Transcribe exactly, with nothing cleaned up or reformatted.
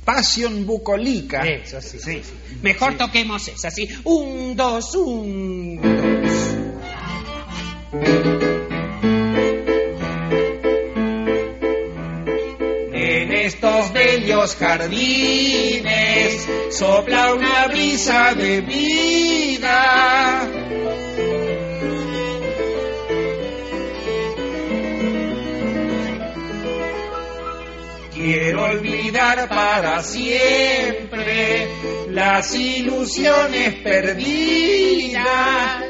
Passion bucolica. Eso sí. sí. sí. Mejor sí. Toquemos esa, ¿sí? Un, dos, un, dos. En estos bellos jardines sopla una brisa de vida. Quiero olvidar para siempre las ilusiones perdidas.